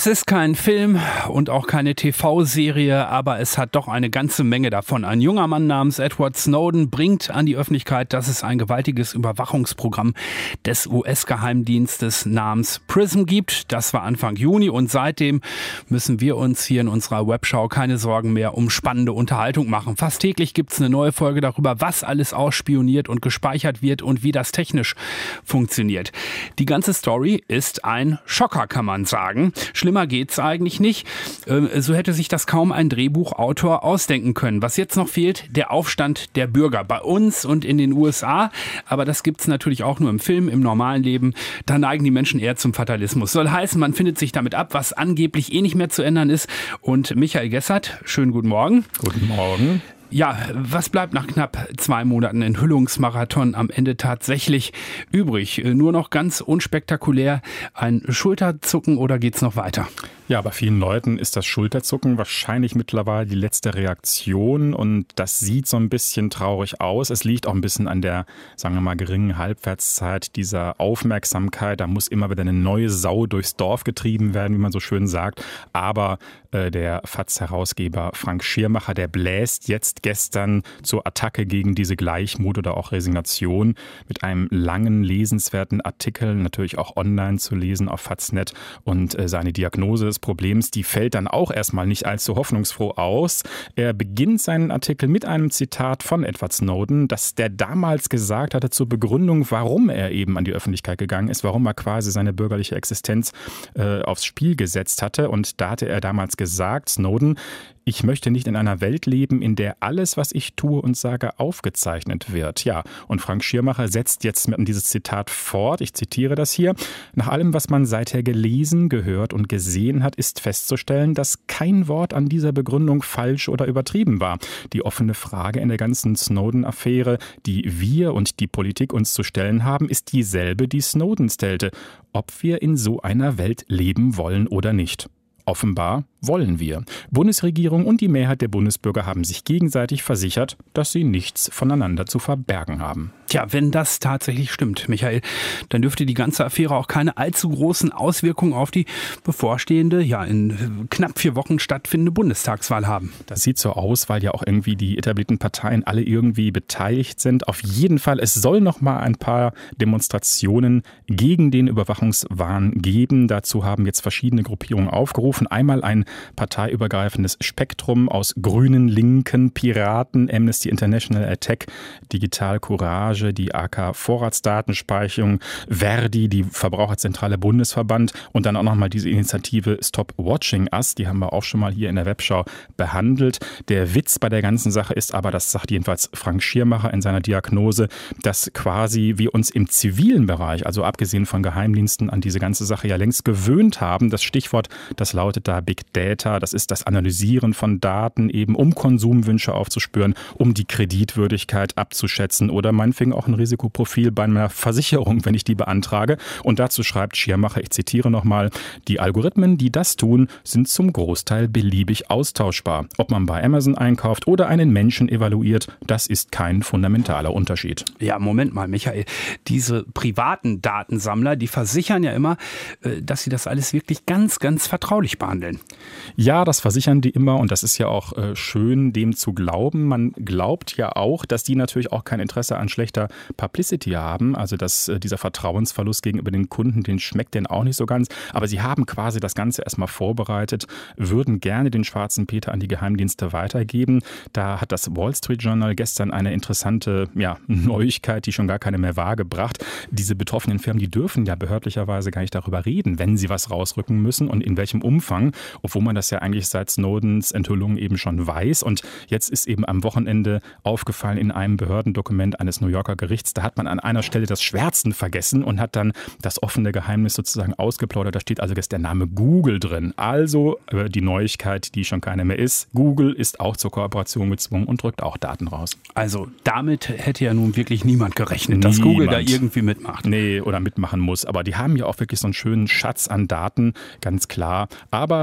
Es ist kein Film und auch keine TV-Serie, aber es hat doch eine ganze Menge davon. Ein junger Mann namens Edward Snowden bringt an die Öffentlichkeit, dass es ein gewaltiges Überwachungsprogramm des US-Geheimdienstes namens PRISM gibt. Das war Anfang Juni und seitdem müssen wir uns hier in unserer Webschau keine Sorgen mehr um spannende Unterhaltung machen. Fast täglich gibt es eine neue Folge darüber, was alles ausspioniert und gespeichert wird und wie das technisch funktioniert. Die ganze Story ist ein Schocker, kann man sagen. Schlimmer geht's eigentlich nicht. So hätte sich das kaum ein Drehbuchautor ausdenken können. Was jetzt noch fehlt, der Aufstand der Bürger bei uns und in den USA. Aber das gibt's natürlich auch nur im Film, im normalen Leben. Da neigen die Menschen eher zum Fatalismus. Soll heißen, man findet sich damit ab, was angeblich eh nicht mehr zu ändern ist. Und Michael Gessert, schönen guten Morgen. Guten Morgen. Ja, was bleibt nach knapp 2 Monaten Enthüllungsmarathon am Ende tatsächlich übrig? Nur noch ganz unspektakulär ein Schulterzucken oder geht's noch weiter? Ja, bei vielen Leuten ist das Schulterzucken wahrscheinlich mittlerweile die letzte Reaktion und das sieht so ein bisschen traurig aus. Es liegt auch ein bisschen an der, sagen wir mal, geringen Halbwertszeit dieser Aufmerksamkeit. Da muss immer wieder eine neue Sau durchs Dorf getrieben werden, wie man so schön sagt. Aber der FAZ-Herausgeber Frank Schirmacher, der bläst jetzt gestern zur Attacke gegen diese Gleichmut oder auch Resignation mit einem langen, lesenswerten Artikel, natürlich auch online zu lesen auf FAZ.net und seine Diagnose des Problems, die fällt dann auch erstmal nicht allzu hoffnungsfroh aus. Er beginnt seinen Artikel mit einem Zitat von Edward Snowden, das der damals gesagt hatte zur Begründung, warum er eben an die Öffentlichkeit gegangen ist, warum er quasi seine bürgerliche Existenz aufs Spiel gesetzt hatte. Und da hatte er damals gesagt, Snowden: Ich möchte nicht in einer Welt leben, in der alles, was ich tue und sage, aufgezeichnet wird. Ja, und Frank Schirmacher setzt jetzt mit dieses Zitat fort. Ich zitiere das hier. Nach allem, was man seither gelesen, gehört und gesehen hat, ist festzustellen, dass kein Wort an dieser Begründung falsch oder übertrieben war. Die offene Frage in der ganzen Snowden-Affäre, die wir und die Politik uns zu stellen haben, ist dieselbe, die Snowden stellte. Ob wir in so einer Welt leben wollen oder nicht. Offenbar wollen wir. Bundesregierung und die Mehrheit der Bundesbürger haben sich gegenseitig versichert, dass sie nichts voneinander zu verbergen haben. Tja, wenn das tatsächlich stimmt, Michael, dann dürfte die ganze Affäre auch keine allzu großen Auswirkungen auf die bevorstehende, ja in knapp 4 Wochen stattfindende Bundestagswahl haben. Das sieht so aus, weil ja auch irgendwie die etablierten Parteien alle irgendwie beteiligt sind. Auf jeden Fall, es soll noch mal ein paar Demonstrationen gegen den Überwachungswahn geben. Dazu haben jetzt verschiedene Gruppierungen aufgerufen. Einmal ein parteiübergreifendes Spektrum aus Grünen, Linken, Piraten, Amnesty International, Attac, Digital Courage, die AK Vorratsdatenspeicherung, Verdi, die Verbraucherzentrale Bundesverband und dann auch nochmal diese Initiative Stop Watching Us, die haben wir auch schon mal hier in der Webschau behandelt. Der Witz bei der ganzen Sache ist aber, das sagt jedenfalls Frank Schirmacher in seiner Diagnose, dass quasi wir uns im zivilen Bereich, also abgesehen von Geheimdiensten, an diese ganze Sache ja längst gewöhnt haben. Das Stichwort, das lautet da Big Data, das ist das Analysieren von Daten eben, um Konsumwünsche aufzuspüren, um die Kreditwürdigkeit abzuschätzen oder meinetwegen auch ein Risikoprofil bei einer Versicherung, wenn ich die beantrage. Und dazu schreibt Schirmacher, ich zitiere nochmal, die Algorithmen, die das tun, sind zum Großteil beliebig austauschbar. Ob man bei Amazon einkauft oder einen Menschen evaluiert, das ist kein fundamentaler Unterschied. Ja, Moment mal, Michael. Diese privaten Datensammler, die versichern ja immer, dass sie das alles wirklich ganz, ganz vertraulich behandeln. Ja, das versichern die immer und das ist ja auch schön, dem zu glauben. Man glaubt ja auch, dass die natürlich auch kein Interesse an schlechter Publicity haben. Also dass dieser Vertrauensverlust gegenüber den Kunden, den schmeckt denen auch nicht so ganz. Aber sie haben quasi das Ganze erstmal vorbereitet, würden gerne den schwarzen Peter an die Geheimdienste weitergeben. Da hat das Wall Street Journal gestern eine interessante Neuigkeit, die schon gar keine mehr war, gebracht. Diese betroffenen Firmen, die dürfen ja behördlicherweise gar nicht darüber reden, wenn sie was rausrücken müssen und in welchem Umfang, obwohl man das ja eigentlich seit Snowdens Enthüllung eben schon weiß. Und jetzt ist eben am Wochenende aufgefallen in einem Behördendokument eines New Yorker Gerichts, da hat man an einer Stelle das Schwärzen vergessen und hat dann das offene Geheimnis sozusagen ausgeplaudert. Da steht also jetzt der Name Google drin. Also die Neuigkeit, die schon keine mehr ist. Google ist auch zur Kooperation gezwungen und drückt auch Daten raus. Also damit hätte ja nun wirklich niemand gerechnet, dass Google da irgendwie mitmacht. Nee, oder mitmachen muss. Aber die haben ja auch wirklich so einen schönen Schatz an Daten, ganz klar. Aber wir hatten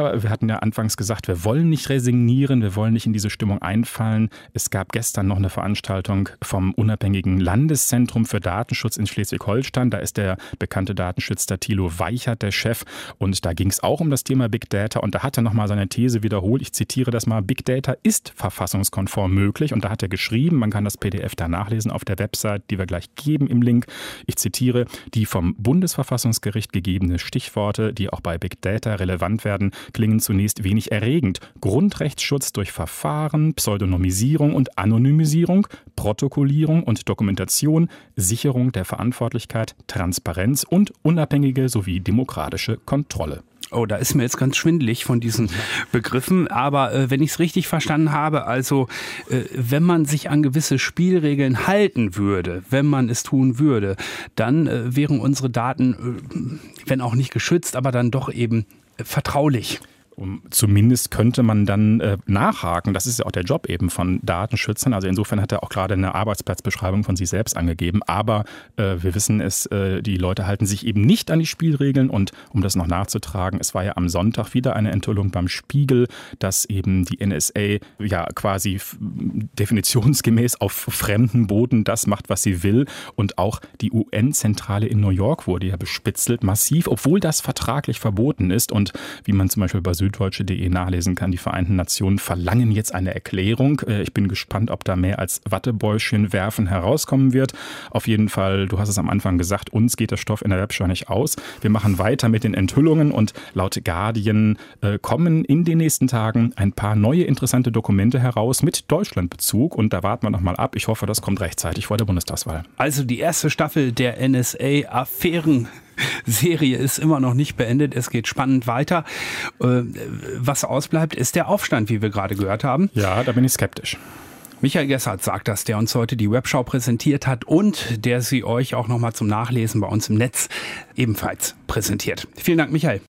hatten ja anfangs gesagt, wir wollen nicht resignieren, wir wollen nicht in diese Stimmung einfallen. Es gab gestern noch eine Veranstaltung vom unabhängigen Landeszentrum für Datenschutz in Schleswig-Holstein. Da ist der bekannte Datenschützer Thilo Weichert der Chef. Und da ging es auch um das Thema Big Data. Und da hat er nochmal seine These wiederholt. Ich zitiere das mal. Big Data ist verfassungskonform möglich. Und da hat er geschrieben, man kann das PDF da nachlesen auf der Website, die wir gleich geben im Link. Ich zitiere, die vom Bundesverfassungsgericht gegebene Stichworte, die auch bei Big Data relevant werden, klingen zunächst wenig erregend. Grundrechtsschutz durch Verfahren, Pseudonymisierung und Anonymisierung, Protokollierung und Dokumentation, Sicherung der Verantwortlichkeit, Transparenz und unabhängige sowie demokratische Kontrolle. Oh, da ist mir jetzt ganz schwindelig von diesen Begriffen. Aber wenn ich es richtig verstanden habe, also wenn man sich an gewisse Spielregeln halten würde, wenn man es tun würde, dann wären unsere Daten, wenn auch nicht geschützt, aber dann doch eben vertraulich. Zumindest könnte man dann nachhaken. Das ist ja auch der Job eben von Datenschützern. Also insofern hat er auch gerade eine Arbeitsplatzbeschreibung von sich selbst angegeben. Aber wir wissen es, die Leute halten sich eben nicht an die Spielregeln. Und um das noch nachzutragen, es war ja am Sonntag wieder eine Enthüllung beim Spiegel, dass eben die NSA ja quasi definitionsgemäß auf fremdem Boden das macht, was sie will. Und auch die UN-Zentrale in New York wurde ja bespitzelt, massiv, obwohl das vertraglich verboten ist. Und wie man zum Beispiel bei süddeutsche.de nachlesen kann, die Vereinten Nationen verlangen jetzt eine Erklärung. Ich bin gespannt, ob da mehr als Wattebäuschen werfen herauskommen wird. Auf jeden Fall, du hast es am Anfang gesagt, uns geht der Stoff in der Webshow nicht aus. Wir machen weiter mit den Enthüllungen und laut Guardian kommen in den nächsten Tagen ein paar neue interessante Dokumente heraus mit Deutschlandbezug und da warten wir noch mal ab. Ich hoffe, das kommt rechtzeitig vor der Bundestagswahl. Also die erste Staffel der NSA-Affären Serie ist immer noch nicht beendet. Es geht spannend weiter. Was ausbleibt, ist der Aufstand, wie wir gerade gehört haben. Ja, da bin ich skeptisch. Michael Gessert sagt das, der uns heute die Webschau präsentiert hat und der sie euch auch noch mal zum Nachlesen bei uns im Netz ebenfalls präsentiert. Vielen Dank, Michael.